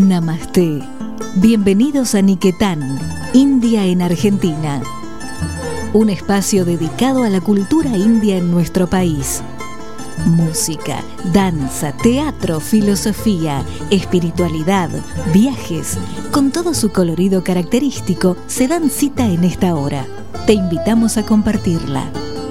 Namaste. Bienvenidos a Niquetán, India en Argentina. Un espacio dedicado a la cultura india en nuestro país. Música, danza, teatro, filosofía, espiritualidad, viajes, con todo su colorido característico, se dan cita en esta hora. Te invitamos a compartirla.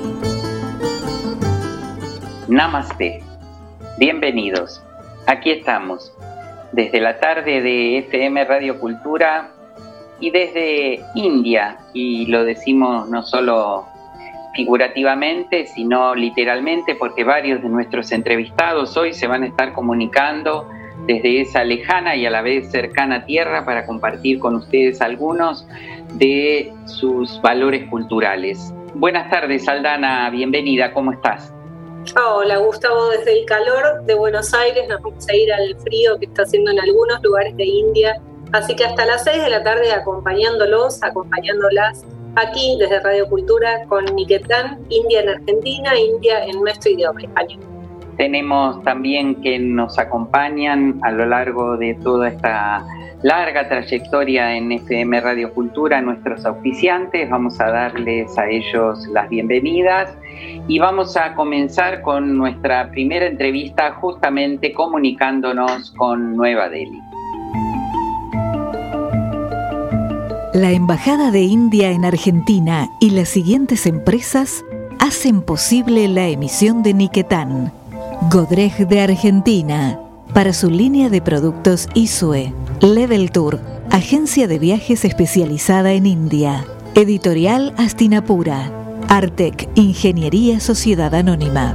Namaste. Bienvenidos. Aquí estamos, desde la tarde de FM Radio Cultura y desde India, y lo decimos no solo figurativamente, sino literalmente, porque varios de nuestros entrevistados hoy se van a estar comunicando desde esa lejana y a la vez cercana tierra para compartir con ustedes algunos de sus valores culturales. Buenas tardes, Aldana, bienvenida, ¿cómo estás? Hola Gustavo, desde el calor de Buenos Aires nos vamos a ir al frío que está haciendo en algunos lugares de India, así que hasta las 6 de la tarde acompañándolas aquí desde Radio Cultura con Niquetán, India en Argentina, India en nuestro idioma español. Tenemos también que nos acompañan a lo largo de toda esta larga trayectoria en FM Radio Cultura nuestros auspiciantes. Vamos a darles a ellos las bienvenidas y vamos a comenzar con nuestra primera entrevista justamente comunicándonos con Nueva Delhi. La Embajada de India en Argentina y las siguientes empresas hacen posible la emisión de Niquetán. Godrej de Argentina, para su línea de productos ISUE. Level Tour, agencia de viajes especializada en India. Editorial Astinapura. Artec, Ingeniería Sociedad Anónima.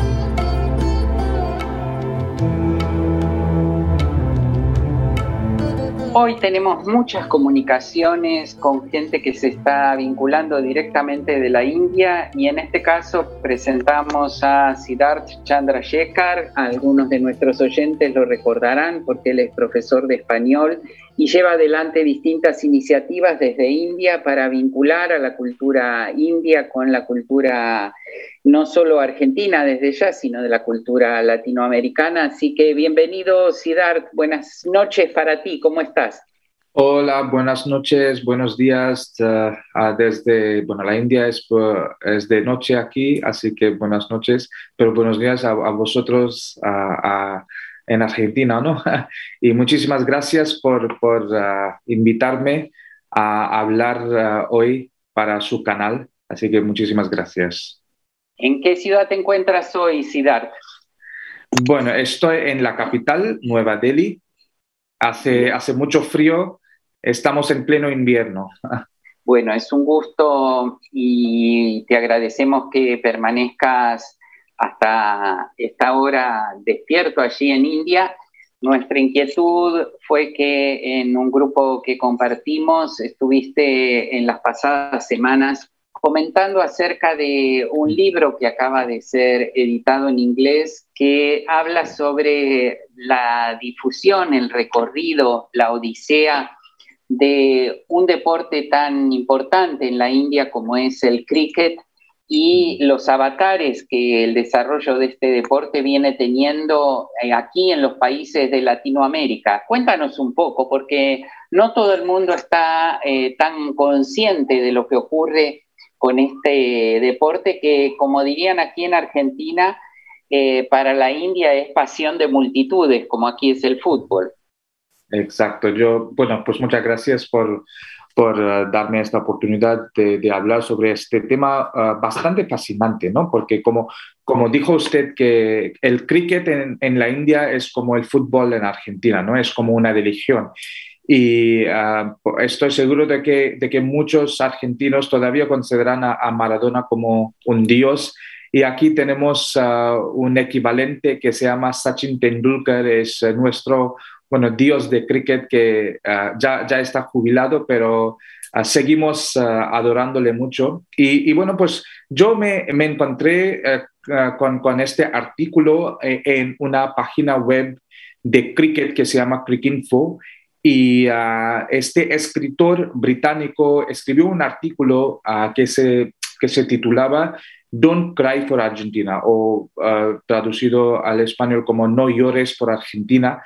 Hoy tenemos muchas comunicaciones con gente que se está vinculando directamente de la India y en este caso presentamos a Siddharth Chandrasekhar. Algunos de nuestros oyentes lo recordarán porque él es profesor de español y lleva adelante distintas iniciativas desde India para vincular a la cultura india con la cultura no solo argentina desde ya, sino de la cultura latinoamericana. Así que bienvenido, Siddharth. Buenas noches para ti. ¿Cómo estás? Hola, buenas noches, buenos días. La India es de noche aquí, así que buenas noches, pero buenos días a vosotros en Argentina, ¿no? Y muchísimas gracias por invitarme a hablar hoy para su canal, así que muchísimas gracias. ¿En qué ciudad te encuentras hoy, Siddharth? Bueno, estoy en la capital, Nueva Delhi. Hace mucho frío, estamos en pleno invierno. Bueno, es un gusto y te agradecemos que permanezcas hasta esta hora despierto allí en India. Nuestra inquietud fue que en un grupo que compartimos estuviste en las pasadas semanas comentando acerca de un libro que acaba de ser editado en inglés que habla sobre la difusión, el recorrido, la odisea de un deporte tan importante en la India como es el cricket y los avatares que el desarrollo de este deporte viene teniendo aquí en los países de Latinoamérica. Cuéntanos un poco, porque no todo el mundo está tan consciente de lo que ocurre con este deporte que, como dirían aquí en Argentina, para la India es pasión de multitudes, como aquí es el fútbol. Exacto. Pues muchas gracias por darme esta oportunidad de hablar sobre este tema bastante fascinante, ¿no? Porque como dijo usted, que el cricket en la India es como el fútbol en Argentina, ¿no? Es como una religión. Y estoy seguro de que muchos argentinos todavía consideran a Maradona como un dios. Y aquí tenemos un equivalente que se llama Sachin Tendulkar, es nuestro dios de cricket que ya está jubilado, pero seguimos adorándole mucho. Y pues yo me encontré con este artículo en una página web de cricket que se llama Cricinfo. Y este escritor británico escribió un artículo que se titulaba Don't Cry for Argentina, o traducido al español como No llores por Argentina.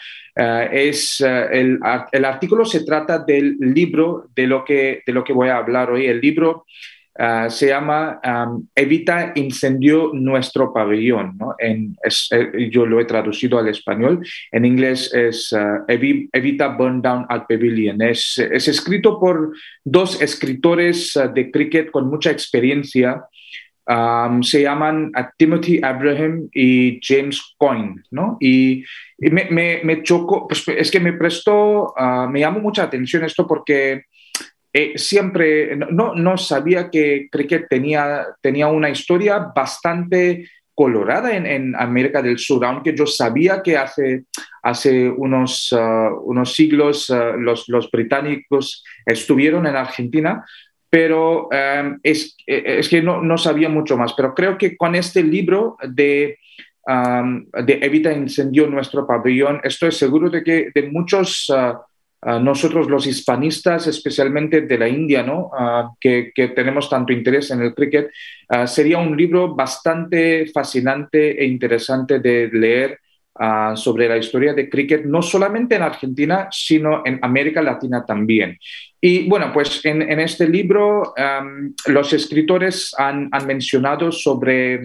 El artículo se trata del libro de lo que voy a hablar hoy. El libro se llama Evita incendio nuestro pabellón, ¿no? Yo lo he traducido al español. En inglés es Evita burn down our pavilion. Es escrito por dos escritores de cricket con mucha experiencia. Se llaman Timothy Abraham y James Coyne, ¿no? Y me chocó, pues es que me llamó mucha atención esto porque siempre no sabía que cricket tenía una historia bastante colorada en América del Sur, aunque yo sabía que hace unos siglos los británicos estuvieron en Argentina, pero es que no sabía mucho más. Pero creo que con este libro de Evita incendio nuestro pabellón, estoy seguro de que de muchos... nosotros los hispanistas, especialmente de la India, ¿no? Que tenemos tanto interés en el cricket, sería un libro bastante fascinante e interesante de leer sobre la historia de cricket, no solamente en Argentina, sino en América Latina también. Y bueno, pues en este libro los escritores han mencionado sobre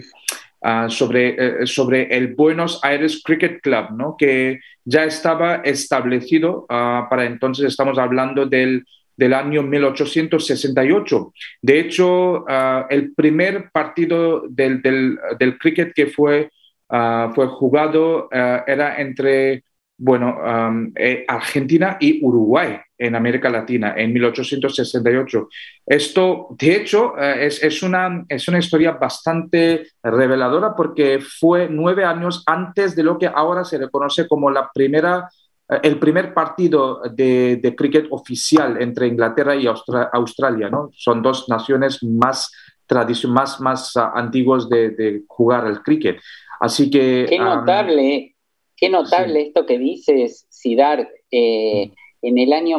el Buenos Aires Cricket Club, ¿no? Que ya estaba establecido para entonces, estamos hablando del año 1868. De hecho, el primer partido del cricket que fue jugado era entre Argentina y Uruguay en América Latina en 1868. Esto, de hecho, es una historia bastante reveladora porque fue 9 años antes de lo que ahora se reconoce como el primer partido de cricket oficial entre Inglaterra y Australia, ¿no? Son dos naciones más antiguas de jugar al cricket. Así que... Qué notable esto que dices, Siddharth. En el año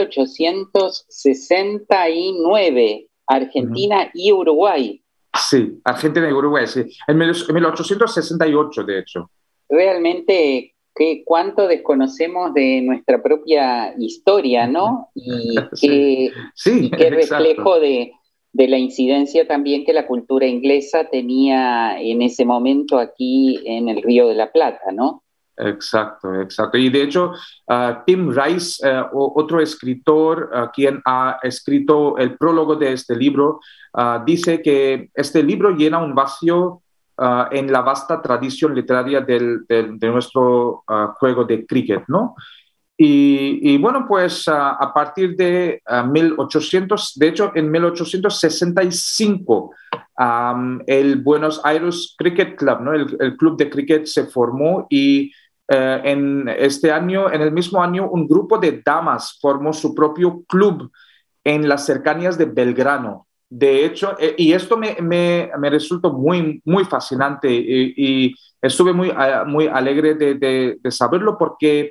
1869, Argentina y Uruguay. Sí, Argentina y Uruguay, sí. En 1868, de hecho. Realmente, cuánto desconocemos de nuestra propia historia, ¿no? Y qué reflejo de la incidencia también que la cultura inglesa tenía en ese momento aquí en el Río de la Plata, ¿no? Exacto. Y de hecho, Tim Rice, otro escritor, quien ha escrito el prólogo de este libro, dice que este libro llena un vacío en la vasta tradición literaria de nuestro juego de cricket, ¿no? Y bueno, pues a partir de 1800, de hecho, en 1865, el Buenos Aires Cricket Club, ¿no? El club de cricket se formó y en el mismo año, un grupo de damas formó su propio club en las cercanías de Belgrano. De hecho, y esto me resultó muy, muy fascinante y estuve muy alegre de saberlo porque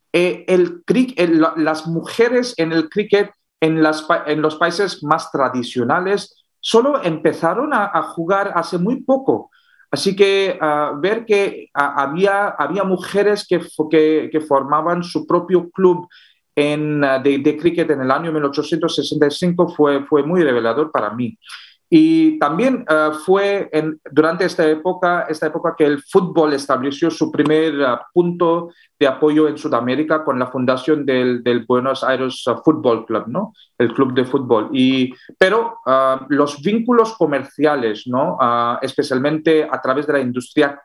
las mujeres en el cricket en los países más tradicionales solo empezaron a jugar hace muy poco. Así que ver que había mujeres que formaban su propio club de cricket en el año 1865 fue muy revelador para mí. Y también fue durante esta época que el fútbol estableció su primer punto de apoyo en Sudamérica con la fundación del Buenos Aires Football Club, ¿no? El club de fútbol. Pero los vínculos comerciales, ¿no? Especialmente a través de la industria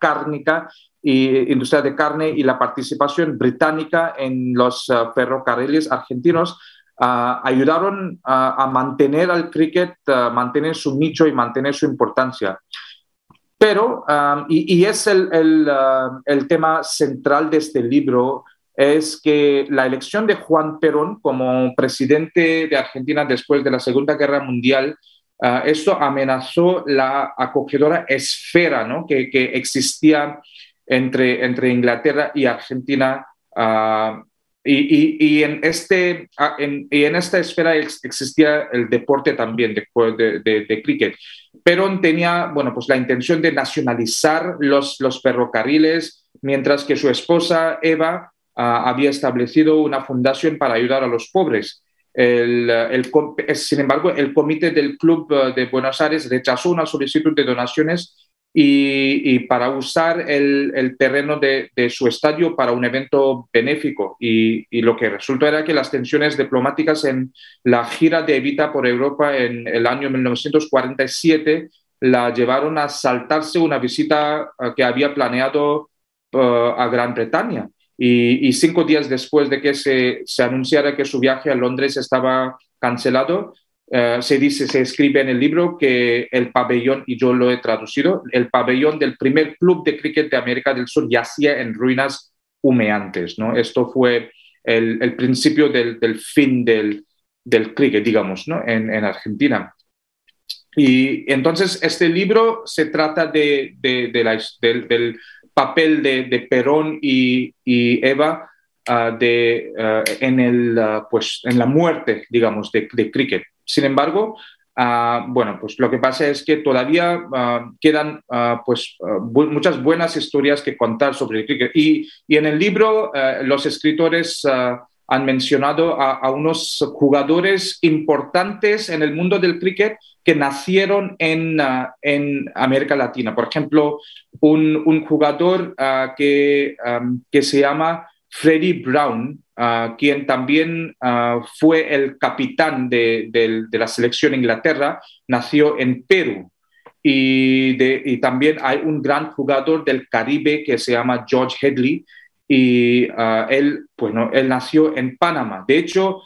de carne y la participación británica en los ferrocarriles argentinos, ayudaron a mantener al cricket, mantener su nicho y mantener su importancia. Pero, y es el tema central de este libro, es que la elección de Juan Perón como presidente de Argentina después de la Segunda Guerra Mundial, esto amenazó la acogedora esfera, ¿no? que existía entre Inglaterra y Argentina, en esta esfera existía el deporte también de cricket. Perón tenía, bueno, pues la intención de nacionalizar los ferrocarriles, mientras que su esposa Eva había establecido una fundación para ayudar a los pobres. Sin embargo, el comité del Club de Buenos Aires rechazó una solicitud de donaciones y para usar el terreno de su estadio para un evento benéfico. Y lo que resultó era que las tensiones diplomáticas en la gira de Evita por Europa en el año 1947 la llevaron a saltarse una visita que había planeado a Gran Bretaña. Y 5 días después de que se anunciara que su viaje a Londres estaba cancelado, se escribe en el libro que el pabellón, y yo lo he traducido, el pabellón del primer club de cricket de América del Sur yacía en ruinas humeantes, ¿no? Esto fue el principio del fin del cricket, digamos, ¿no? en Argentina. Y entonces este libro se trata del papel de Perón y Eva en la muerte, digamos, de cricket. Sin embargo, bueno, pues lo que pasa es que todavía quedan muchas buenas historias que contar sobre el cricket. Y en el libro los escritores han mencionado a unos jugadores importantes en el mundo del cricket que nacieron en América Latina. Por ejemplo, un jugador que se llama Freddie Brown, quien también fue el capitán de la selección de Inglaterra, nació en Perú. Y también hay un gran jugador del Caribe que se llama George Headley, y él nació en Panamá. De hecho,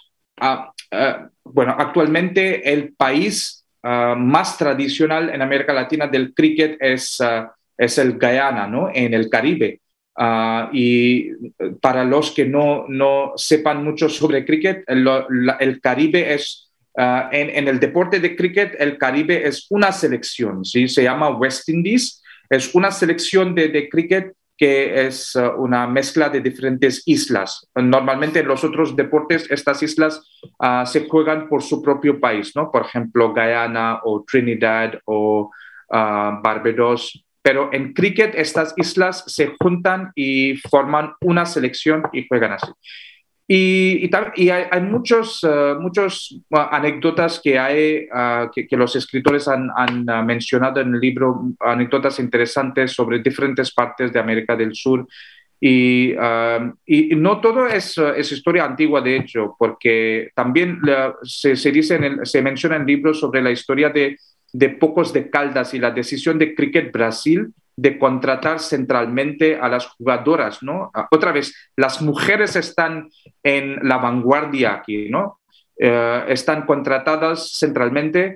actualmente el país más tradicional en América Latina del cricket es el Guyana, ¿no? En el Caribe. Y para los que no sepan mucho sobre cricket, el Caribe es, en el deporte de cricket, el Caribe es una selección, ¿sí? Se llama West Indies, es una selección de cricket que es una mezcla de diferentes islas. Normalmente en los otros deportes estas islas se juegan por su propio país, ¿no? Por ejemplo, Guyana o Trinidad o Barbados. Pero en cricket estas islas se juntan y forman una selección y juegan así. Y hay muchos anécdotas que los escritores han mencionado en el libro, anécdotas interesantes sobre diferentes partes de América del Sur. Y no todo es historia antigua, de hecho, porque también se menciona en el libro sobre la historia de Pocos de Caldas y la decisión de Cricket Brasil de contratar centralmente a las jugadoras, ¿no? Otra vez, las mujeres están en la vanguardia aquí, ¿no? Están contratadas centralmente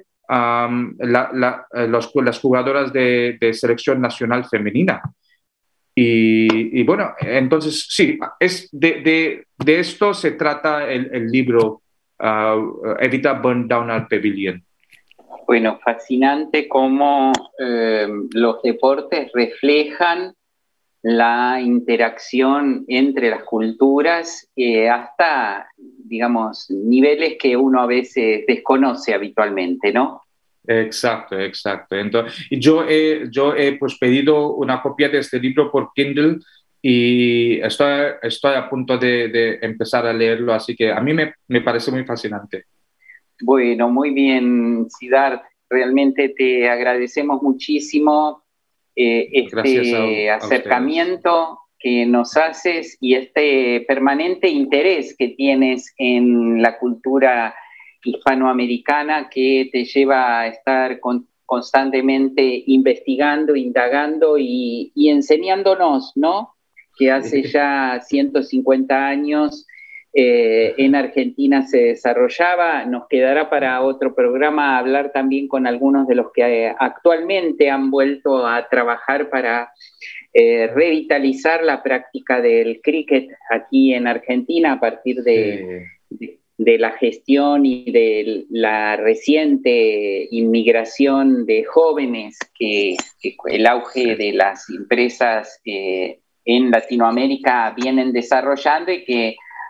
las jugadoras de selección nacional femenina. Y bueno, entonces sí, de esto se trata el libro Evita Burn Down Our Pavilion. Bueno, fascinante cómo los deportes reflejan la interacción entre las culturas hasta, digamos, niveles que uno a veces desconoce habitualmente, ¿no? Exacto. Entonces, yo he pues pedido una copia de este libro por Kindle y estoy a punto de empezar a leerlo, así que a mí me parece muy fascinante. Bueno, muy bien, Siddharth. Realmente te agradecemos muchísimo este acercamiento que nos haces y este permanente interés que tienes en la cultura hispanoamericana que te lleva a estar constantemente investigando, indagando y enseñándonos, ¿no? Que hace ya 150 años en Argentina se desarrollaba. Nos quedará para otro programa hablar también con algunos de los que actualmente han vuelto a trabajar para revitalizar la práctica del cricket aquí en Argentina a partir de la gestión y de la reciente inmigración de jóvenes, que el auge de las empresas en Latinoamérica vienen desarrollando y que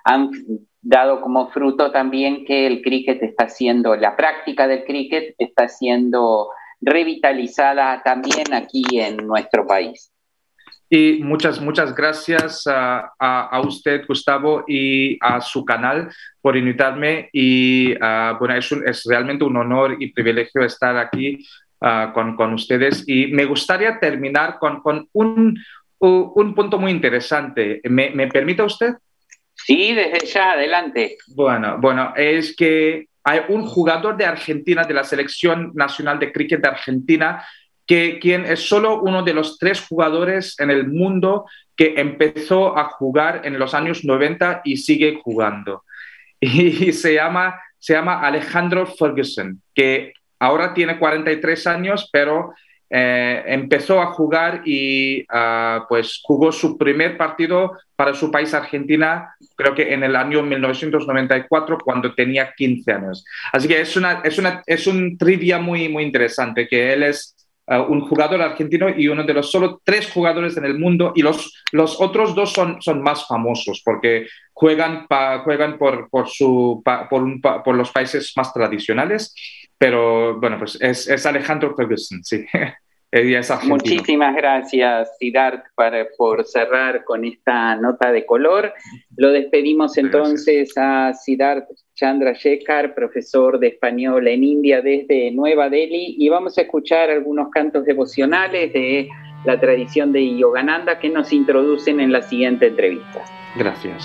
han dado como fruto también que el cricket la práctica del cricket está siendo revitalizada también aquí en nuestro país. Y muchas gracias a usted, Gustavo, y a su canal por invitarme. Y bueno, es realmente un honor y privilegio estar aquí con ustedes. Y me gustaría terminar con un punto muy interesante. ¿Me permite usted? Sí, desde ya, adelante. Bueno, es que hay un jugador de Argentina, de la Selección Nacional de Cricket de Argentina, quien es solo uno de los 3 jugadores en el mundo que empezó a jugar en los años 90 y sigue jugando. Y se llama Alejandro Ferguson, que ahora tiene 43 años, pero empezó a jugar y pues jugó su primer partido para su país, Argentina, creo que en el año 1994, cuando tenía 15 años. Así que es un trivia muy interesante, que él es un jugador argentino y uno de los solo 3 jugadores en el mundo, y los otros 2 son más famosos porque juegan por los países más tradicionales, pero bueno, pues es Alejandro Ferguson, sí. Ella es argentino. Muchísimas gracias, Siddharth, por cerrar con esta nota de color. Lo despedimos entonces a Siddharth Chandrasekhar, profesor de español en India desde Nueva Delhi, y vamos a escuchar algunos cantos devocionales de la tradición de Yogananda que nos introducen en la siguiente entrevista. Gracias.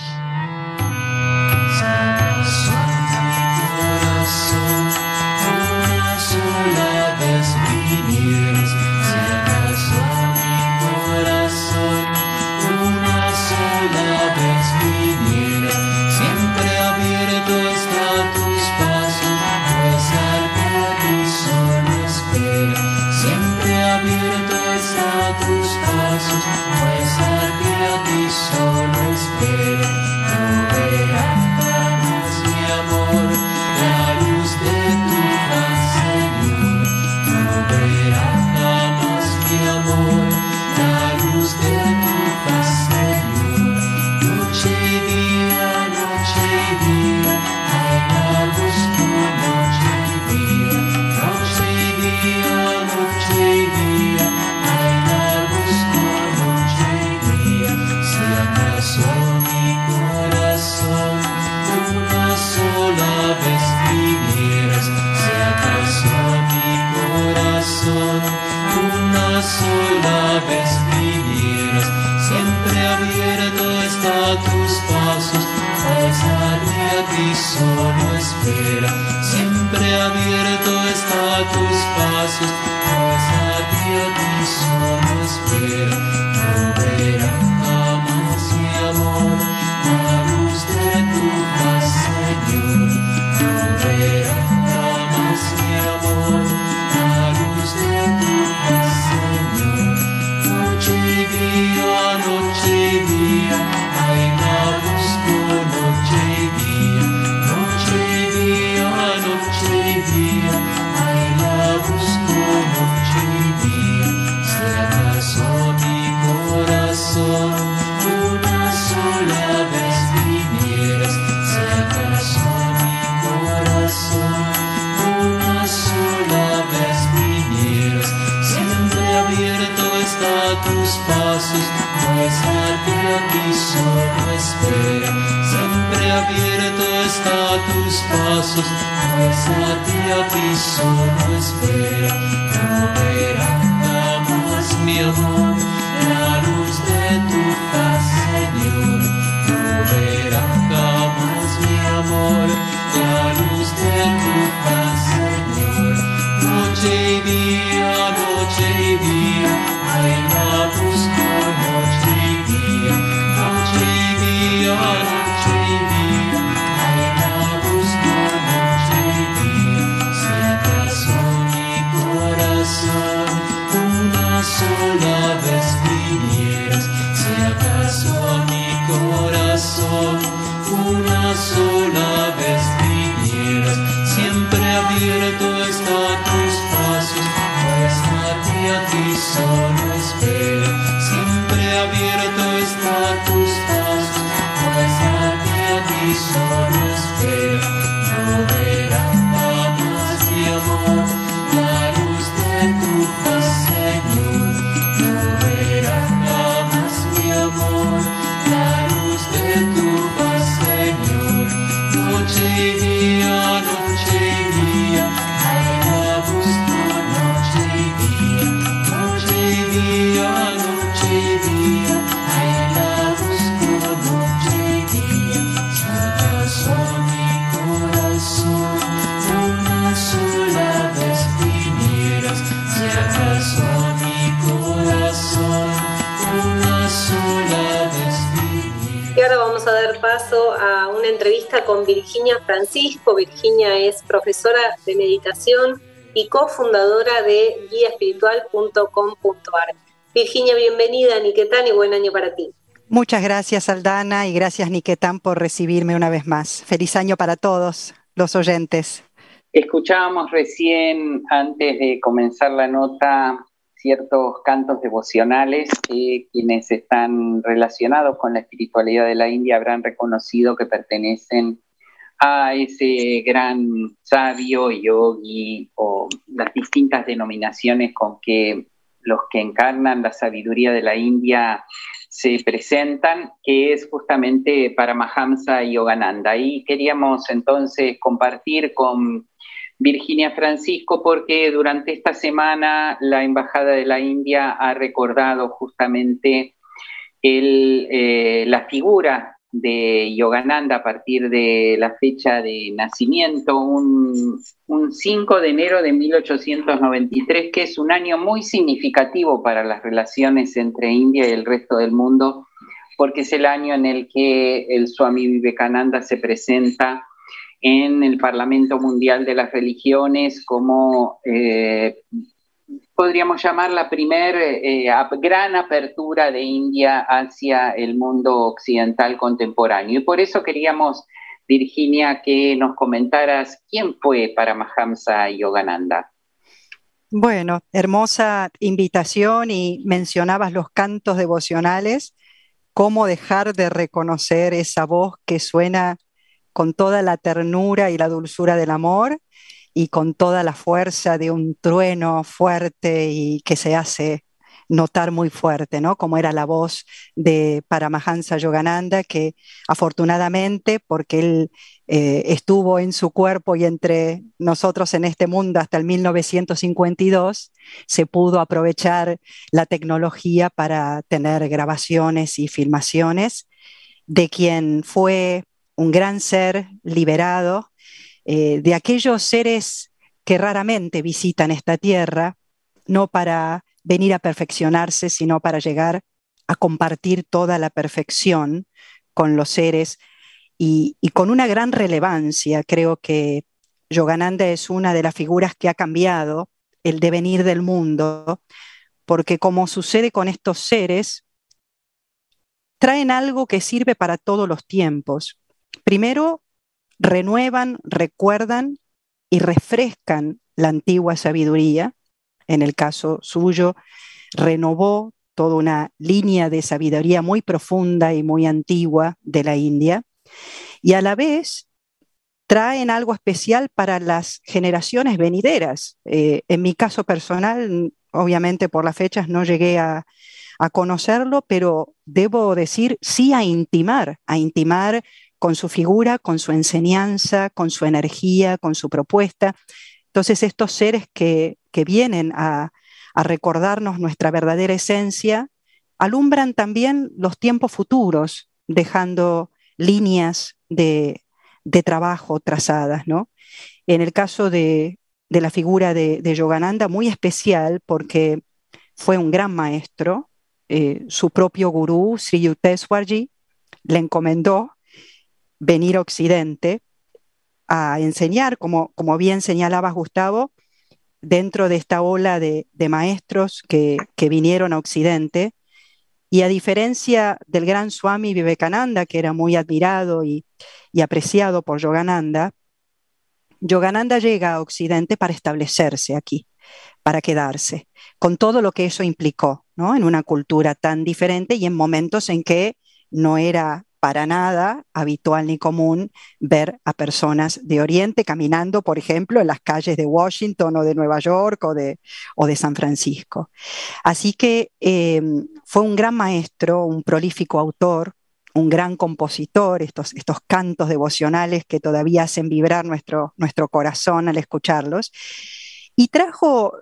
Solo espera, siempre abierto está a tus pasos, pues a ti solo espera, no verá jamás mi amor, la luz de tu paz, Señor, no verá jamás mi amor, la luz de tu paz, Señor, noche y día, ay, la busco noche y día. Ay, la busco noche y día. Si acaso mi corazón una sola vez vinieras, si acaso mi corazón una sola vez vinieras, siempre abierto está a tus pasos, pues a ti solo espera, siempre abierto está a tus pasos, pues a ti solo espera, no verá jamás mi amor, la luz de tu paz, Señor, no verá jamás mi amor, la luz de tu paz, Señor, noche y día, ay, la busco noche y día, noche y día, ay, la busco noche y día. Si acaso mi corazón una sola vez vinieras, si acaso mi corazón una sola vez vinieras, siempre abierto está a tus pasos, pues a ti solo espera, siempre abierto está a tus pasos, pues a ti ahora vamos a dar paso a una entrevista con Virginia Francisco. Virginia es profesora de meditación y cofundadora de guiaespiritual.com.ar. Virginia, bienvenida a Niquetán y buen año para ti. Muchas gracias, Aldana, y gracias, Niquetán, por recibirme una vez más. Feliz año para todos los oyentes. Escuchábamos recién, antes de comenzar la nota, ciertos cantos devocionales que quienes están relacionados con la espiritualidad de la India habrán reconocido que pertenecen a ese gran sabio, yogi o las distintas denominaciones con que los que encarnan la sabiduría de la India se presentan, que es justamente Paramahamsa Yogananda. Y queríamos entonces compartir con Virginia Francisco porque durante esta semana la Embajada de la India ha recordado justamente la figura de Yogananda a partir de la fecha de nacimiento, un 5 de enero de 1893, que es un año muy significativo para las relaciones entre India y el resto del mundo, porque es el año en el que el Swami Vivekananda se presenta en el Parlamento Mundial de las Religiones como podríamos llamar la primer gran apertura de India hacia el mundo occidental contemporáneo. Y por eso queríamos, Virginia, que nos comentaras quién fue Paramahamsa Yogananda. Bueno, hermosa invitación, y mencionabas los cantos devocionales. ¿Cómo dejar de reconocer esa voz que suena con toda la ternura y la dulzura del amor y con toda la fuerza de un trueno fuerte y que se hace notar muy fuerte, ¿no? Como era la voz de Paramahamsa Yogananda, que afortunadamente, porque él estuvo en su cuerpo y entre nosotros en este mundo hasta el 1952, se pudo aprovechar la tecnología para tener grabaciones y filmaciones de quien fue un gran ser liberado, de aquellos seres que raramente visitan esta tierra, no para venir a perfeccionarse, sino para llegar a compartir toda la perfección con los seres y con una gran relevancia. Creo que Yogananda es una de las figuras que ha cambiado el devenir del mundo, porque como sucede con estos seres, traen algo que sirve para todos los tiempos. Primero, renuevan, recuerdan y refrescan la antigua sabiduría. En el caso suyo, renovó toda una línea de sabiduría muy profunda y muy antigua de la India, y a la vez traen algo especial para las generaciones venideras. En mi caso personal, obviamente por las fechas no llegué a conocerlo, pero debo decir sí a intimar con su figura, con su enseñanza, con su energía, con su propuesta. Entonces estos seres que vienen a recordarnos nuestra verdadera esencia, alumbran también los tiempos futuros, dejando líneas de trabajo trazadas, ¿no? En el caso de la figura de Yogananda, muy especial porque fue un gran maestro. Su propio gurú, Sri Yukteswarji, le encomendó venir a Occidente a enseñar, como bien señalaba Gustavo, dentro de esta ola de maestros que vinieron a Occidente. Y a diferencia del gran Swami Vivekananda, que era muy admirado y apreciado por Yogananda, Yogananda llega a Occidente para establecerse aquí, para quedarse, con todo lo que eso implicó, ¿no? En una cultura tan diferente y en momentos en que no era para nada habitual ni común ver a personas de Oriente caminando, por ejemplo, en las calles de Washington o de Nueva York o de San Francisco. Así que fue un gran maestro, un prolífico autor, un gran compositor, estos cantos devocionales que todavía hacen vibrar nuestro corazón al escucharlos, y trajo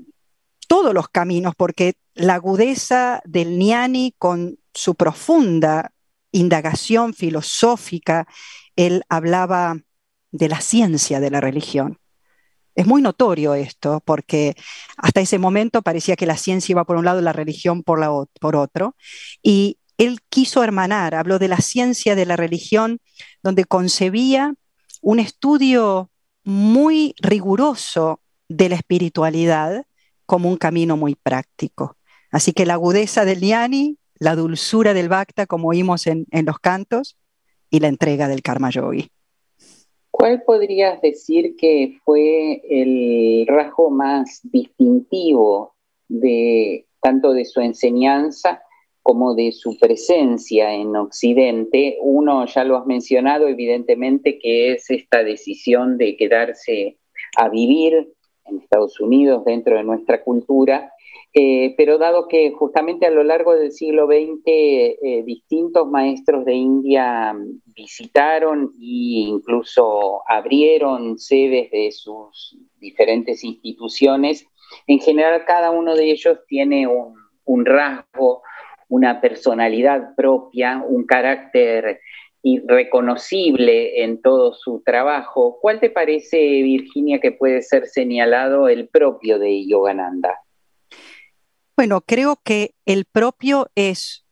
todos los caminos, porque la agudeza del Jnani con su profunda indagación filosófica, él hablaba de la ciencia de la religión. Es muy notorio esto, porque hasta ese momento parecía que la ciencia iba por un lado y la religión por otro, y él quiso hermanar, habló de la ciencia de la religión, donde concebía un estudio muy riguroso de la espiritualidad como un camino muy práctico. Así que la agudeza del Jnani, la dulzura del Bhakta, como oímos en los cantos, y la entrega del Karma Yogi. ¿Cuál podrías decir que fue el rasgo más distintivo de tanto de su enseñanza como de su presencia en Occidente? Uno ya lo has mencionado, evidentemente, que es esta decisión de quedarse a vivir en Estados Unidos, dentro de nuestra cultura, pero dado que justamente a lo largo del siglo XX distintos maestros de India visitaron e incluso abrieron sedes de sus diferentes instituciones, en general cada uno de ellos tiene un rasgo, una personalidad propia, un carácter irreconocible en todo su trabajo. ¿Cuál te parece, Virginia, que puede ser señalado el propio de Yogananda? Bueno, creo que el propio es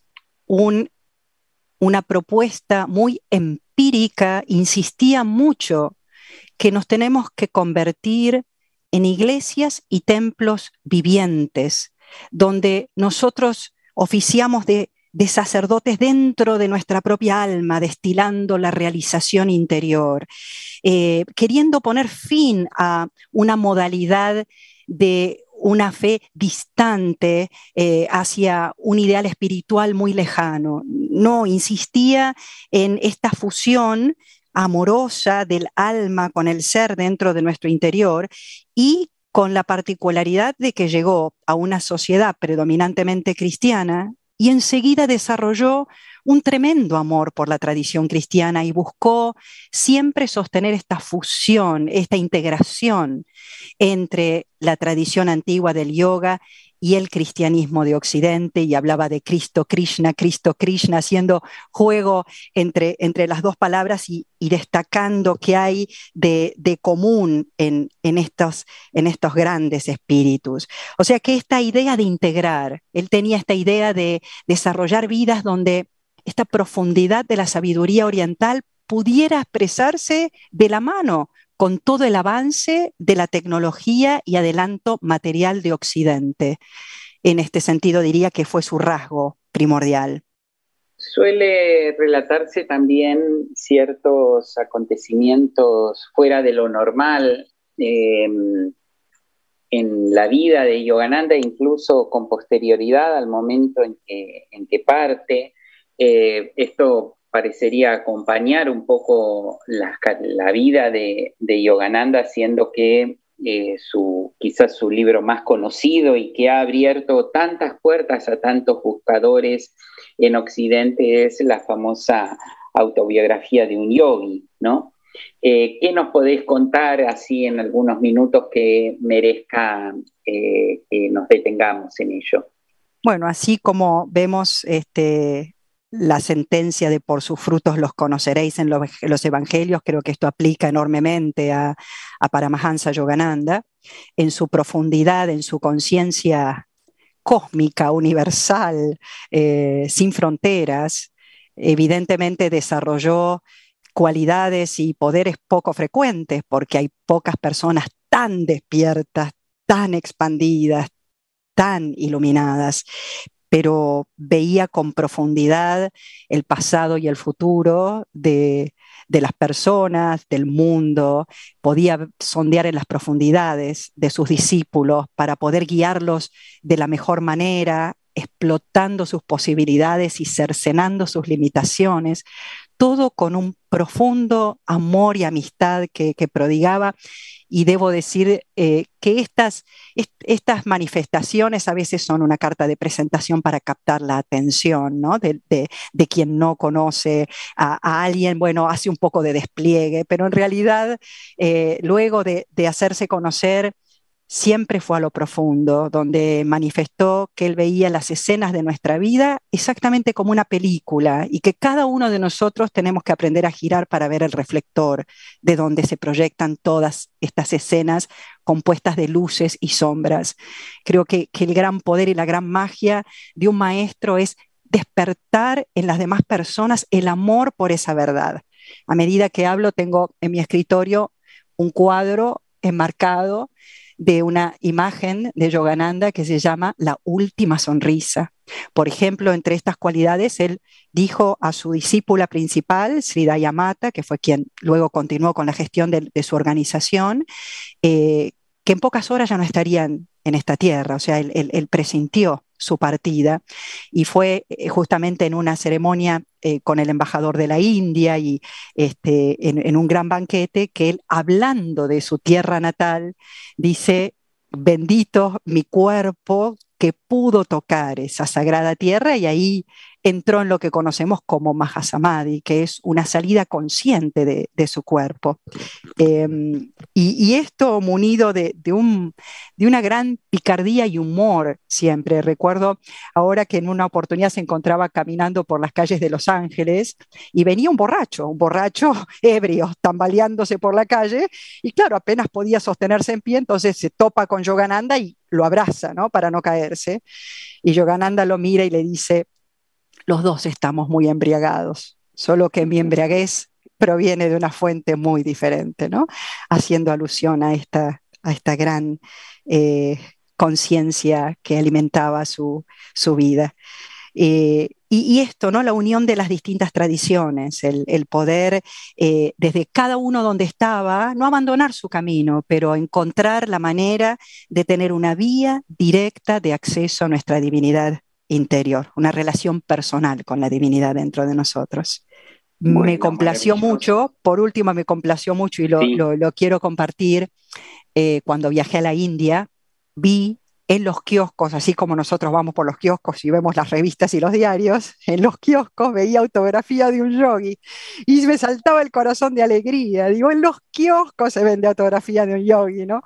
una propuesta muy empírica, insistía mucho que nos tenemos que convertir en iglesias y templos vivientes, donde nosotros oficiamos de sacerdotes dentro de nuestra propia alma, destilando la realización interior, queriendo poner fin a una modalidad de una fe distante hacia un ideal espiritual muy lejano. No, insistía en esta fusión amorosa del alma con el ser dentro de nuestro interior, y con la particularidad de que llegó a una sociedad predominantemente cristiana y enseguida desarrolló un tremendo amor por la tradición cristiana y buscó siempre sostener esta fusión, esta integración entre la tradición antigua del yoga y el cristianismo de Occidente, y hablaba de Cristo Krishna, haciendo juego entre las dos palabras y destacando qué hay de común en estos grandes espíritus. O sea que esta idea de integrar, él tenía esta idea de desarrollar vidas donde esta profundidad de la sabiduría oriental pudiera expresarse de la mano con todo el avance de la tecnología y adelanto material de Occidente. En este sentido diría que fue su rasgo primordial. Suele relatarse también ciertos acontecimientos fuera de lo normal en la vida de Yogananda, incluso con posterioridad al momento en que parte. Esto parecería acompañar un poco la vida de Yogananda, siendo que quizás su libro más conocido y que ha abierto tantas puertas a tantos buscadores en Occidente es la famosa autobiografía de un yogi, ¿no? ¿Qué nos podés contar así en algunos minutos que merezca que nos detengamos en ello? Bueno, así como vemos la sentencia de por sus frutos los conoceréis en los evangelios, creo que esto aplica enormemente a Paramahansa Yogananda, en su profundidad, en su conciencia cósmica, universal, sin fronteras. Evidentemente desarrolló cualidades y poderes poco frecuentes, porque hay pocas personas tan despiertas, tan expandidas, tan iluminadas, pero veía con profundidad el pasado y el futuro de las personas, del mundo, podía sondear en las profundidades de sus discípulos para poder guiarlos de la mejor manera, explotando sus posibilidades y cercenando sus limitaciones, todo con un profundo amor y amistad que prodigaba. Y debo decir que estas manifestaciones a veces son una carta de presentación para captar la atención, ¿no? de quien no conoce a alguien. Bueno, hace un poco de despliegue, pero en realidad luego de hacerse conocer, siempre fue a lo profundo, donde manifestó que él veía las escenas de nuestra vida exactamente como una película, y que cada uno de nosotros tenemos que aprender a girar para ver el reflector de donde se proyectan todas estas escenas compuestas de luces y sombras. Creo que el gran poder y la gran magia de un maestro es despertar en las demás personas el amor por esa verdad. A medida que hablo, tengo en mi escritorio un cuadro enmarcado de una imagen de Yogananda que se llama La Última Sonrisa. Por ejemplo, entre estas cualidades, él dijo a su discípula principal, Sri Dayamata, que fue quien luego continuó con la gestión de su organización, que en pocas horas ya no estarían en esta tierra. O sea, él presintió su partida, y fue justamente en una ceremonia con el embajador de la India y en un gran banquete que él, hablando de su tierra natal, dice: bendito mi cuerpo que pudo tocar esa sagrada tierra, y ahí entró en lo que conocemos como Mahasamadhi, que es una salida consciente de su cuerpo. Y esto munido de una gran picardía y humor siempre. Recuerdo ahora que en una oportunidad se encontraba caminando por las calles de Los Ángeles y venía un borracho ebrio, tambaleándose por la calle, y claro, apenas podía sostenerse en pie, entonces se topa con Yogananda y lo abraza, ¿no?, para no caerse. Y Yogananda lo mira y le dice: los dos estamos muy embriagados, solo que mi embriaguez proviene de una fuente muy diferente, ¿no? Haciendo alusión a esta gran conciencia que alimentaba su vida. Y esto, ¿no?, la unión de las distintas tradiciones, el poder desde cada uno donde estaba, no abandonar su camino, pero encontrar la manera de tener una vía directa de acceso a nuestra divinidad interior, una relación personal con la divinidad dentro de nosotros. Bueno, me complació mucho, por último me complació mucho y lo quiero compartir. Cuando viajé a la India, vi en los kioscos, así como nosotros vamos por los kioscos y vemos las revistas y los diarios, en los kioscos veía autografía de un yogi y me saltaba el corazón de alegría. Digo, en los kioscos se vende autografía de un yogi, ¿no?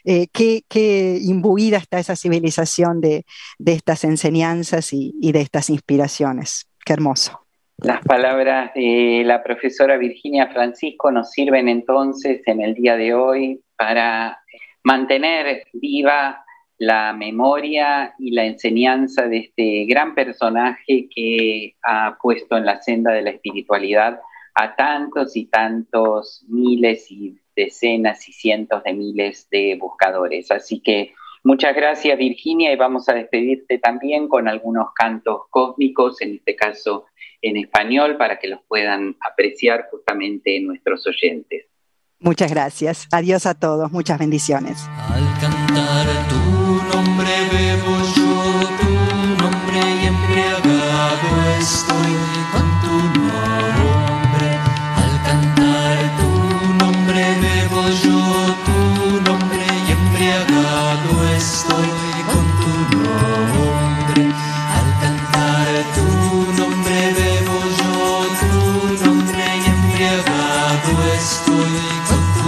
Qué imbuida está esa civilización de estas enseñanzas y de estas inspiraciones. Qué hermoso. Las palabras de la profesora Virginia Francisco nos sirven entonces en el día de hoy para mantener viva la memoria y la enseñanza de este gran personaje que ha puesto en la senda de la espiritualidad a tantos y tantos miles y decenas y cientos de miles de buscadores. Así que muchas gracias, Virginia, y vamos a despedirte también con algunos cantos cósmicos, en este caso en español, para que los puedan apreciar justamente nuestros oyentes. Muchas gracias. Adiós a todos. Muchas bendiciones. Al cantar tu nombre bebo yo, tu nombre y embriagado estoy con tu nombre. Al cantar tu nombre bebo yo, tu nombre y embriagado estoy con tu nombre. Al cantar tu nombre bebo yo, tu nombre y embriagado estoy con tu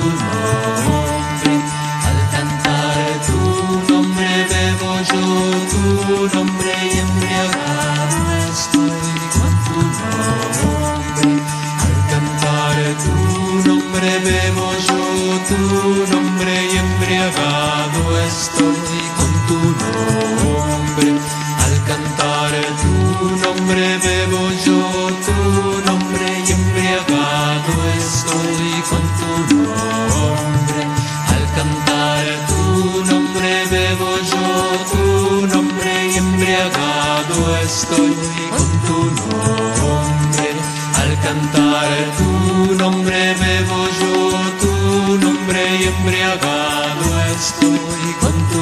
nombre. Al cantar tu nombre bebo yo, tu nombre y embriagado estoy con tu nombre. Al cantar tu nombre bebo yo, tu nombre y embriagado estoy con tu nombre. Al cantar tu nombre bebo yo, tu nombre y embriagado estoy con tu nombre. Al cantar tu nombre bebo yo, tu nombre y embriagado estoy con tu nombre. Al cantar tu nombre bebo yo, tu nombre y embriagado estoy con tu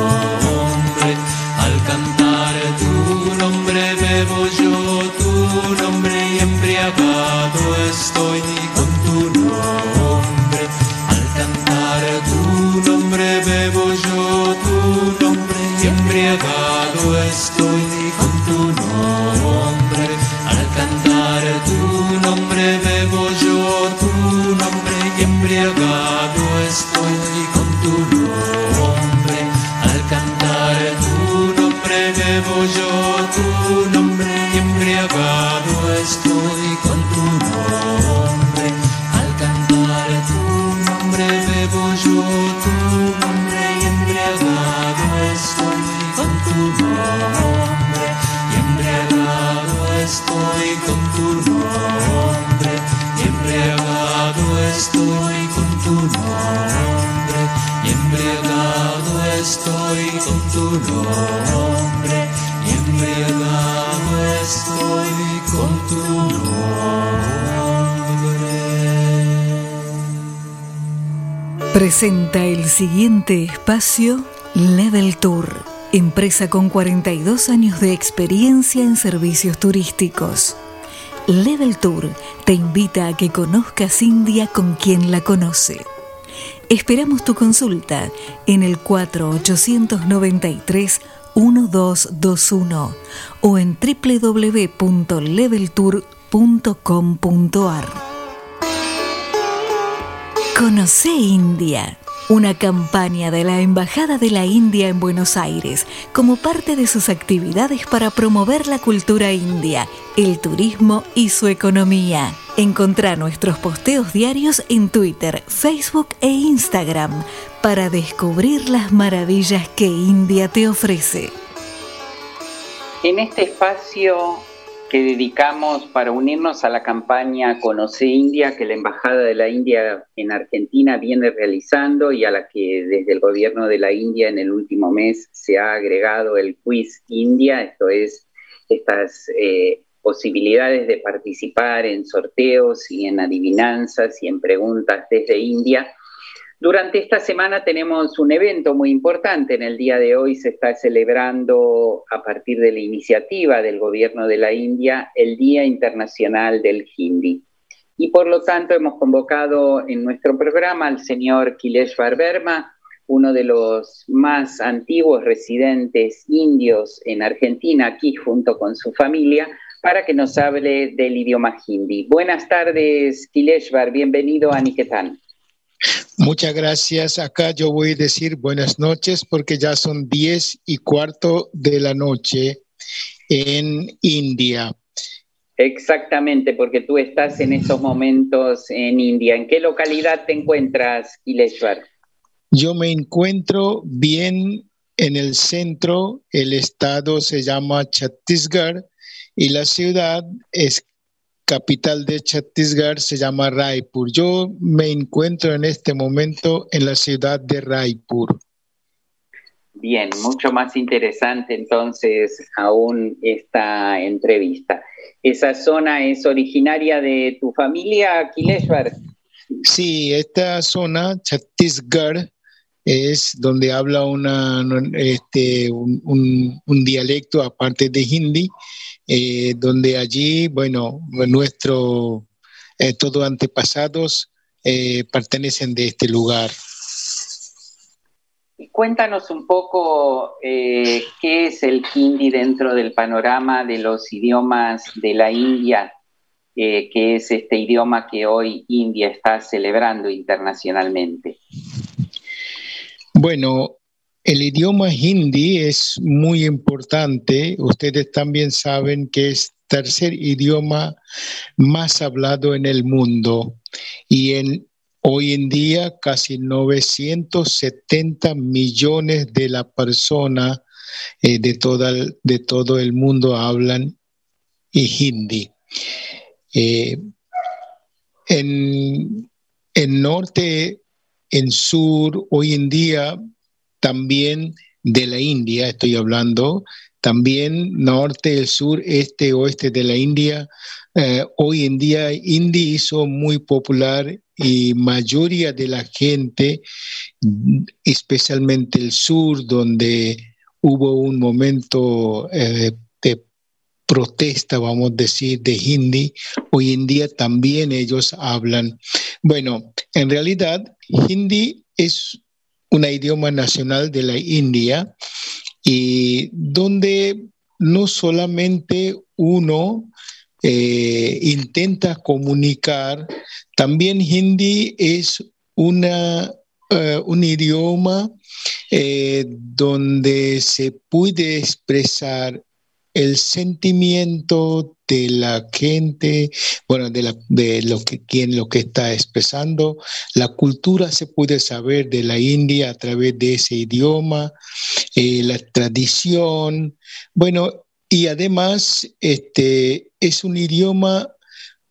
nombre. Al cantar tu nombre bebo yo, tu nombre y embriagado estoy con tu nombre. Al cantar tu nombre bebo yo, tu nombre y embriagado estoy con tu nombre. Al cantar tu nombre bebo yo, tu nombre y embriagado estoy con tu nombre. Al cantar tu nombre bebo yo, tu nombre y embriagado estoy con tu nombre. Al cantar tu nombre bebo yo, tu nombre y embriagado estoy con tu nombre. Y embriagado tu nombre, y embriagado estoy con tu nombre. Presenta el siguiente espacio Level Tour, empresa con 42 años de experiencia en servicios turísticos. Level Tour te invita a que conozcas India con quien la conoce. Esperamos tu consulta en el 4893-1221 o en www.leveltour.com.ar. Conoce India, una campaña de la Embajada de la India en Buenos Aires como parte de sus actividades para promover la cultura india, el turismo y su economía. Encontrá nuestros posteos diarios en Twitter, Facebook e Instagram para descubrir las maravillas que India te ofrece. En este espacio que dedicamos para unirnos a la campaña Conoce India, que la Embajada de la India en Argentina viene realizando y a la que desde el gobierno de la India en el último mes se ha agregado el Quiz India, esto es, estas posibilidades de participar en sorteos y en adivinanzas y en preguntas desde India. Durante esta semana tenemos un evento muy importante. En el día de hoy se está celebrando, a partir de la iniciativa del gobierno de la India, el Día Internacional del Hindi. Y por lo tanto hemos convocado en nuestro programa al señor Kileshwar Verma, uno de los más antiguos residentes indios en Argentina, aquí junto con su familia, para que nos hable del idioma hindi. Buenas tardes, Kileshwar, bienvenido a Niketan. Muchas gracias. Acá yo voy a decir buenas noches porque ya son 10:15 de la noche en India. Exactamente, porque tú estás en estos momentos en India. ¿En qué localidad te encuentras, Kileshwar? Yo me encuentro bien en el centro. El estado se llama Chhattisgarh y la ciudad es capital de Chhattisgarh, se llama Raipur. Yo me encuentro en este momento en la ciudad de Raipur. Bien, mucho más interesante entonces aún esta entrevista. ¿Esa zona es originaria de tu familia, Kileshwar? Sí, esta zona, Chhattisgarh, es donde habla un dialecto aparte de hindi, donde allí, bueno, nuestros todos antepasados pertenecen de este lugar. Y cuéntanos un poco qué es el hindi dentro del panorama de los idiomas de la India, que es este idioma que hoy India está celebrando internacionalmente. Bueno, el idioma hindi es muy importante. Ustedes también saben que es el tercer idioma más hablado en el mundo y hoy en día casi 970 millones de las personas de todo el mundo hablan hindi. En norte, en sur, hoy en día también de la India, estoy hablando, también norte, el sur, este, oeste de la India. Hoy en día hindi hizo muy popular y mayoría de la gente, especialmente el sur, donde hubo un momento de protesta, vamos a decir, de hindi, hoy en día también ellos hablan. Bueno, en realidad hindi es un idioma nacional de la India y donde no solamente uno intenta comunicar, también hindi es un idioma donde se puede expresar el sentimiento de la gente, bueno, de lo que está expresando. La cultura se puede saber de la India a través de ese idioma, la tradición. Bueno, y además es un idioma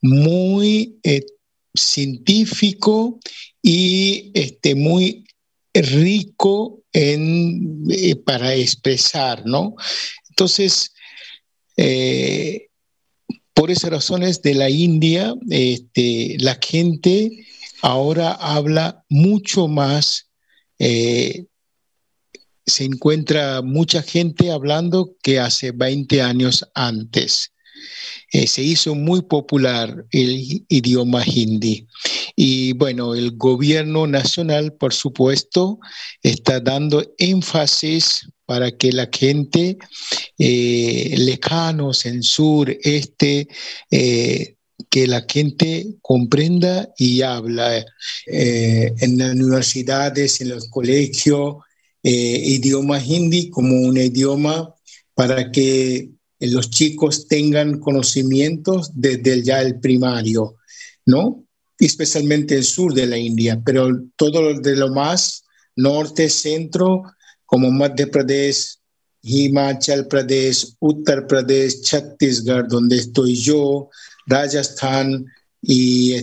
muy científico y muy rico para expresar, ¿no? Entonces, por esas razones de la India, la gente ahora habla mucho más, se encuentra mucha gente hablando que hace 20 años antes. Se hizo muy popular el idioma hindi. Y bueno, el gobierno nacional, por supuesto, está dando énfasis para que la gente lejanos, en sur, que la gente comprenda y habla en las universidades, en los colegios, idioma hindi como un idioma para que los chicos tengan conocimientos desde ya el primario, ¿no? Especialmente el sur de la India, pero todo de lo más norte, centro, como Madhya Pradesh, Himachal Pradesh, Uttar Pradesh, Chhattisgarh, donde estoy yo, Rajasthan y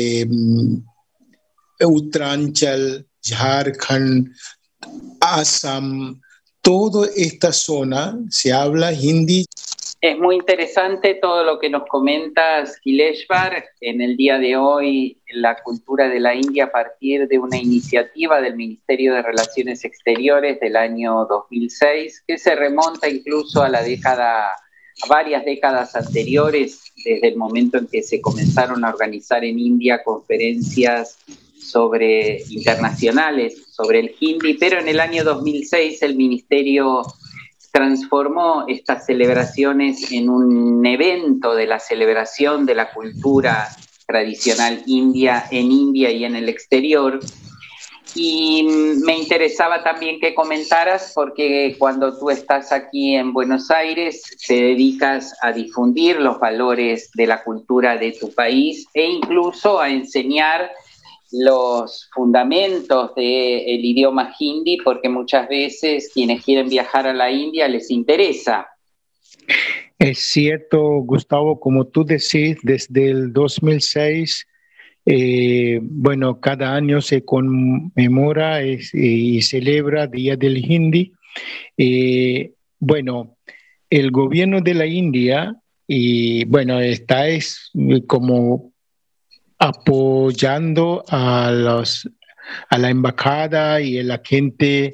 Uttaranchal, Jharkhand, Assam, toda esta zona se habla hindi. Es muy interesante todo lo que nos comentas, Kileshvar. En el día de hoy, la cultura de la India, a partir de una iniciativa del Ministerio de Relaciones Exteriores del año 2006, que se remonta incluso a varias décadas anteriores, desde el momento en que se comenzaron a organizar en India conferencias internacionales sobre el hindi, pero en el año 2006 el Ministerio transformó estas celebraciones en un evento de la celebración de la cultura tradicional india en India y en el exterior. Y me interesaba también que comentaras, porque cuando tú estás aquí en Buenos Aires, te dedicas a difundir los valores de la cultura de tu país e incluso a enseñar los fundamentos del idioma hindi, porque muchas veces quienes quieren viajar a la India les interesa. Es cierto, Gustavo, como tú decís, desde el 2006, bueno, cada año se conmemora y celebra Día del Hindi. Bueno, el gobierno de la India, y bueno, está como apoyando a la embajada y a la gente,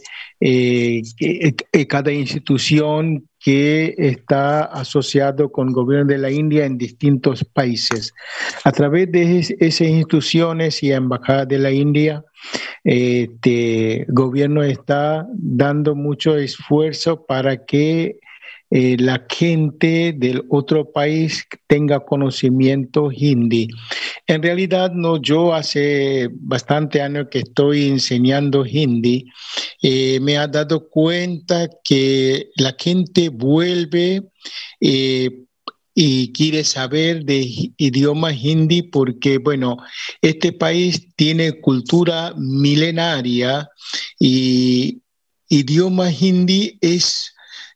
cada institución que está asociado con el gobierno de la India en distintos países. A través de esas instituciones y embajada de la India, el gobierno está dando mucho esfuerzo para que la gente del otro país tenga conocimiento hindi. En realidad, no, yo hace bastante años que estoy enseñando hindi, me he dado cuenta que la gente vuelve y quiere saber de idioma hindi porque, bueno, este país tiene cultura milenaria y idioma hindi es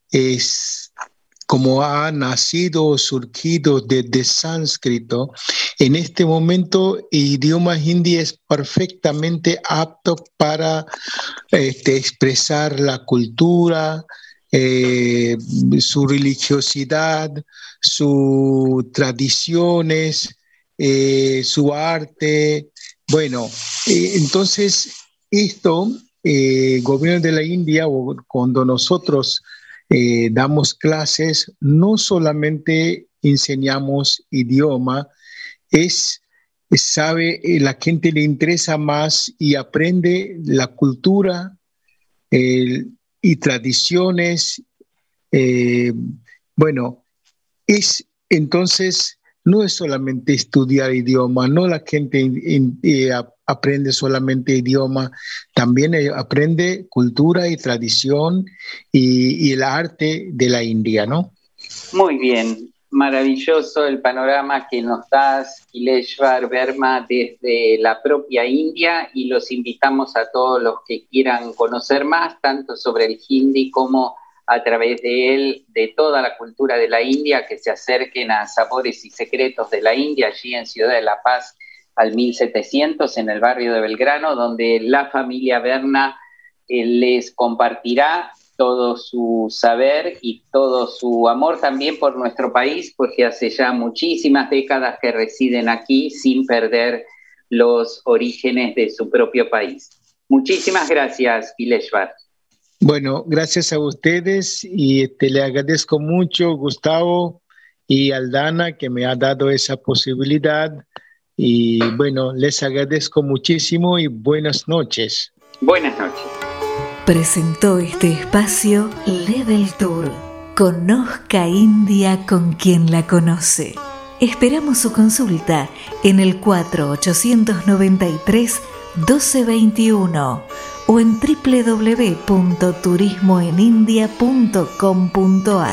como ha nacido, surgido desde sánscrito. En este momento, el idioma hindi es perfectamente apto para expresar la cultura, su religiosidad, sus tradiciones, su arte. Bueno, entonces esto, gobierno de la India, cuando nosotros damos clases, no solamente enseñamos idioma, la gente le interesa más y aprende la cultura y tradiciones. Bueno, entonces no es solamente estudiar idioma, no la gente aprende solamente idioma, también aprende cultura y tradición y el arte de la India, ¿no? Muy bien, maravilloso el panorama que nos das, Kileshvar Verma, desde la propia India, y los invitamos a todos los que quieran conocer más, tanto sobre el hindi como a través de él, de toda la cultura de la India, que se acerquen a Sabores y Secretos de la India, allí en Ciudad de La Paz, al 1700, en el barrio de Belgrano, donde la familia Verna les compartirá todo su saber y todo su amor también por nuestro país, porque hace ya muchísimas décadas que residen aquí sin perder los orígenes de su propio país. Muchísimas gracias, Ileshvar. Bueno, gracias a ustedes y le agradezco mucho, Gustavo y Aldana, que me ha dado esa posibilidad. Y bueno, les agradezco muchísimo y buenas noches. Buenas noches. Presentó este espacio Level Tour. Conozca India con quien la conoce. Esperamos su consulta en el 4893-1221 o en www.turismoenindia.com.ar.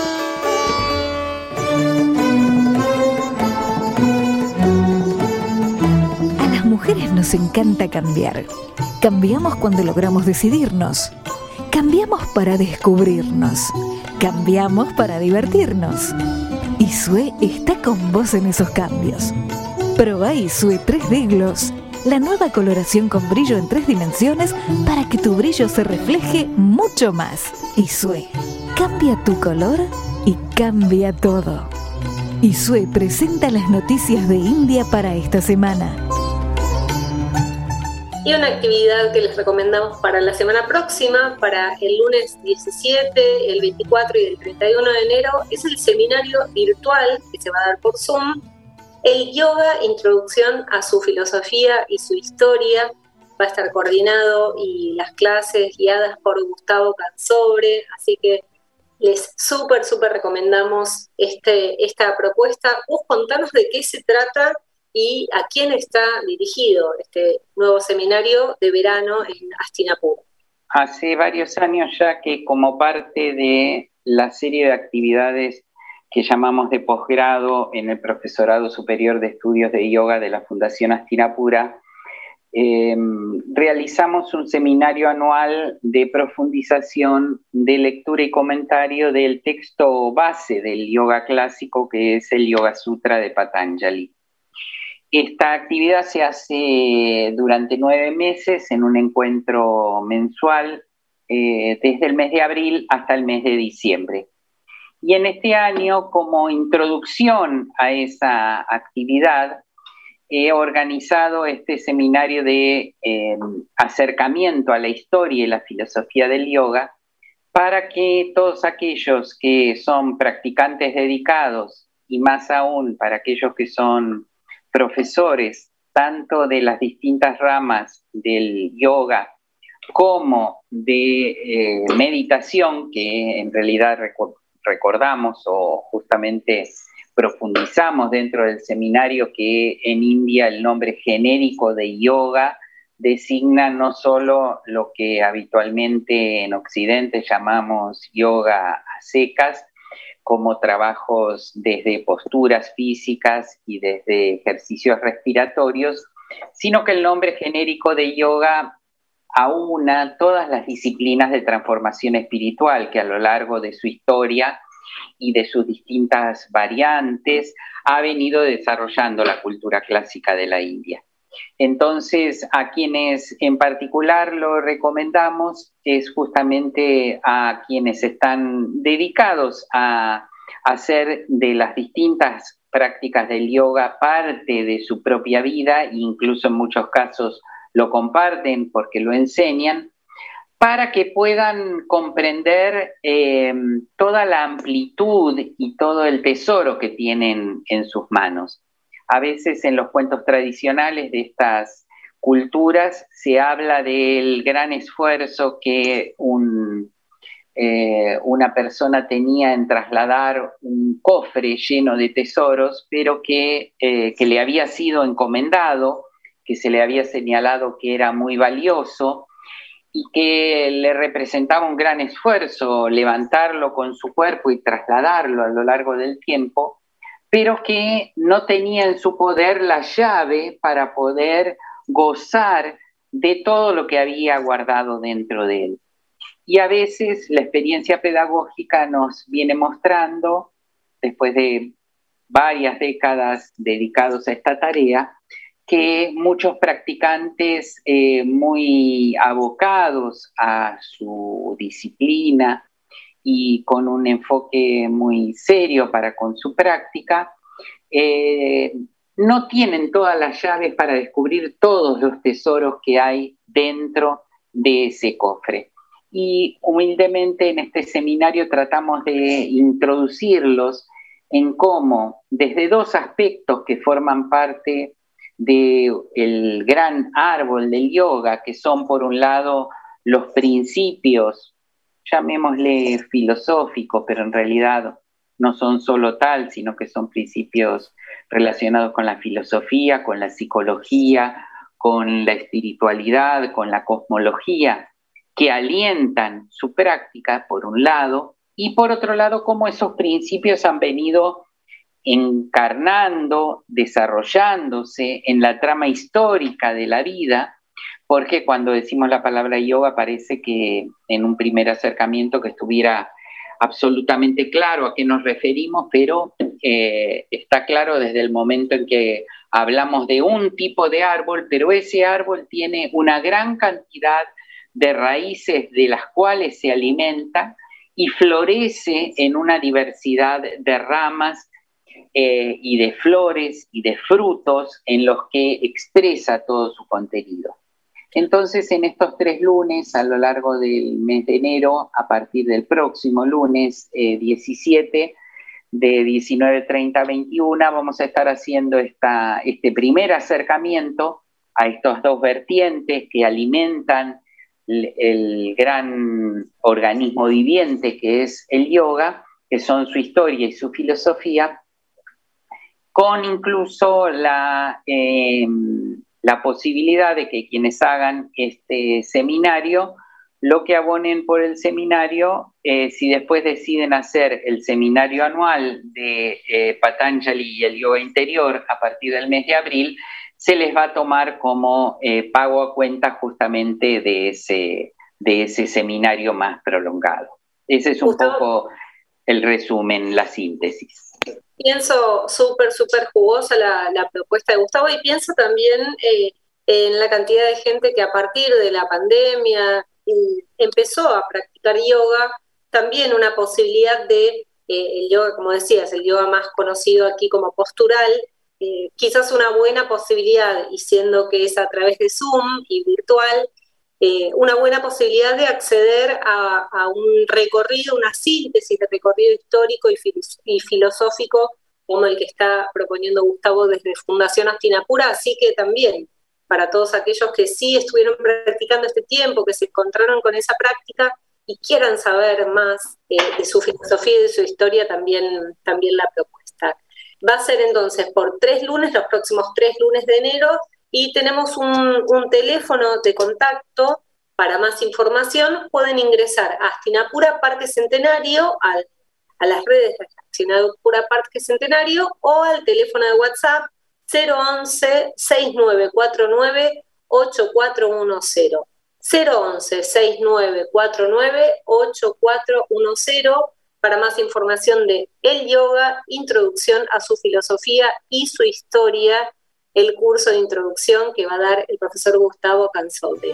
A las mujeres nos encanta cambiar. Cambiamos cuando logramos decidirnos. Cambiamos para descubrirnos. Cambiamos para divertirnos. Isue está con vos en esos cambios. Probá Isue 3D Gloss, la nueva coloración con brillo en 3 dimensiones para que tu brillo se refleje mucho más. Isue, cambia tu color y cambia todo. Isue presenta las noticias de India para esta semana. Y una actividad que les recomendamos para la semana próxima, para el lunes 17, el 24 y el 31 de enero, es el seminario virtual que se va a dar por Zoom, el Yoga, Introducción a su Filosofía y su Historia. Va a estar coordinado y las clases guiadas por Gustavo Cansobre, así que les súper recomendamos esta propuesta. Vos contanos de qué se trata y a quién está dirigido este nuevo seminario de verano en Hastinapur. Hace varios años ya que, como parte de la serie de actividades que llamamos de posgrado en el Profesorado Superior de Estudios de Yoga de la Fundación Hastinapura, realizamos un seminario anual de profundización de lectura y comentario del texto base del yoga clásico, que es el Yoga Sutra de Patanjali. Esta actividad se hace durante 9 meses en un encuentro mensual, desde el mes de abril hasta el mes de diciembre. Y en este año, como introducción a esa actividad, he organizado este seminario de acercamiento a la historia y la filosofía del yoga, para que todos aquellos que son practicantes dedicados, y más aún para aquellos que son profesores, tanto de las distintas ramas del yoga como de meditación, que en realidad recordamos o justamente profundizamos dentro del seminario, que en India el nombre genérico de yoga designa no solo lo que habitualmente en Occidente llamamos yoga a secas, como trabajos desde posturas físicas y desde ejercicios respiratorios, sino que el nombre genérico de yoga aúna todas las disciplinas de transformación espiritual que a lo largo de su historia y de sus distintas variantes ha venido desarrollando la cultura clásica de la India. Entonces, a quienes en particular lo recomendamos es justamente a quienes están dedicados a hacer de las distintas prácticas del yoga parte de su propia vida, e incluso en muchos casos lo comparten porque lo enseñan, para que puedan comprender toda la amplitud y todo el tesoro que tienen en sus manos. A veces en los cuentos tradicionales de estas culturas se habla del gran esfuerzo que una persona tenía en trasladar un cofre lleno de tesoros, pero que le había sido encomendado, que se le había señalado que era muy valioso y que le representaba un gran esfuerzo levantarlo con su cuerpo y trasladarlo a lo largo del tiempo, pero que no tenía en su poder la llave para poder gozar de todo lo que había guardado dentro de él. Y a veces la experiencia pedagógica nos viene mostrando, después de varias décadas dedicados a esta tarea, que muchos practicantes muy abocados a su disciplina y con un enfoque muy serio para con su práctica, no tienen todas las llaves para descubrir todos los tesoros que hay dentro de ese cofre. Y humildemente en este seminario tratamos de introducirlos en cómo, desde dos aspectos que forman parte del gran árbol del yoga, que son por un lado los principios, llamémosle filosóficos, pero en realidad no son solo tal, sino que son principios relacionados con la filosofía, con la psicología, con la espiritualidad, con la cosmología, que alientan su práctica, por un lado, y por otro lado, cómo esos principios han venido encarnando, desarrollándose en la trama histórica de la vida, porque cuando decimos la palabra yoga parece que en un primer acercamiento que estuviera absolutamente claro a qué nos referimos, pero está claro desde el momento en que hablamos de un tipo de árbol, pero ese árbol tiene una gran cantidad de raíces de las cuales se alimenta y florece en una diversidad de ramas y de flores y de frutos en los que expresa todo su contenido. Entonces, en estos 3 lunes, a lo largo del mes de enero, a partir del próximo lunes 17, de 19:30 a 21, vamos a estar haciendo este primer acercamiento a estos dos vertientes que alimentan el gran organismo viviente que es el yoga, que son su historia y su filosofía, con incluso la posibilidad de que quienes hagan este seminario, lo que abonen por el seminario, si después deciden hacer el seminario anual de Patanjali y el yoga interior a partir del mes de abril, se les va a tomar como pago a cuenta justamente de ese seminario más prolongado. Ese es un poco el resumen, la síntesis. Pienso súper jugosa la propuesta de Gustavo, y pienso también en la cantidad de gente que a partir de la pandemia empezó a practicar yoga. También una posibilidad de el yoga, como decías, el yoga más conocido aquí como postural, quizás una buena posibilidad, y siendo que es a través de Zoom y virtual, una buena posibilidad de acceder a un recorrido, una síntesis de recorrido histórico y filosófico como el que está proponiendo Gustavo desde Fundación Hastinapura. Así que también para todos aquellos que sí estuvieron practicando este tiempo, que se encontraron con esa práctica y quieran saber más de su filosofía y de su historia, también la propuesta. Va a ser entonces por 3 lunes, los próximos 3 lunes de enero, y tenemos un teléfono de contacto. Para más información pueden ingresar a Hastinapura Parque Centenario, a las redes de Hastinapura Parque Centenario, o al teléfono de WhatsApp 011-6949-8410. 011-6949-8410 para más información de el yoga, introducción a su filosofía y su historia, el curso de introducción que va a dar el profesor Gustavo Cansoldi.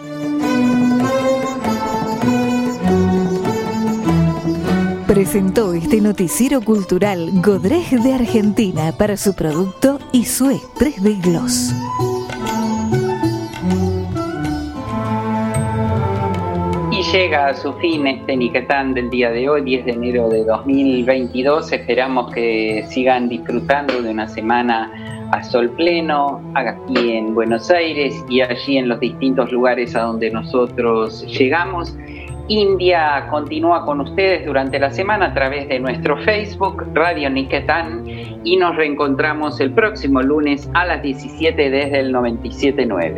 Presentó este noticiero cultural Godrej de Argentina para su producto Isue 3D Gloss. Y llega a su fin este Niquetán del día de hoy, 10 de enero de 2022. Esperamos que sigan disfrutando de una semana a sol pleno, aquí en Buenos Aires y allí en los distintos lugares a donde nosotros llegamos. India continúa con ustedes durante la semana a través de nuestro Facebook, Radio Niquetán, y nos reencontramos el próximo lunes a las 17 desde el 97.9.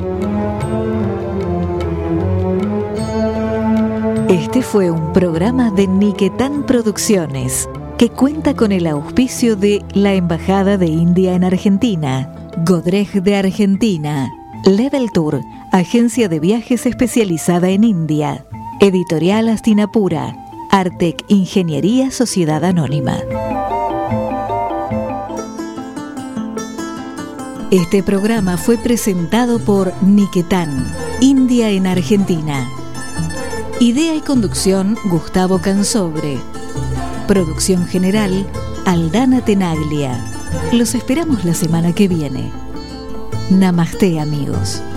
Este fue un programa de Niquetán Producciones, que cuenta con el auspicio de la Embajada de India en Argentina, Godrej de Argentina, Level Tour, agencia de viajes especializada en India, Editorial Hastinapura, Artec Ingeniería Sociedad Anónima. Este programa fue presentado por Niquetán, India en Argentina. Idea y conducción, Gustavo Cansobre. Producción general, Aldana Tenaglia. Los esperamos la semana que viene. Namaste, amigos.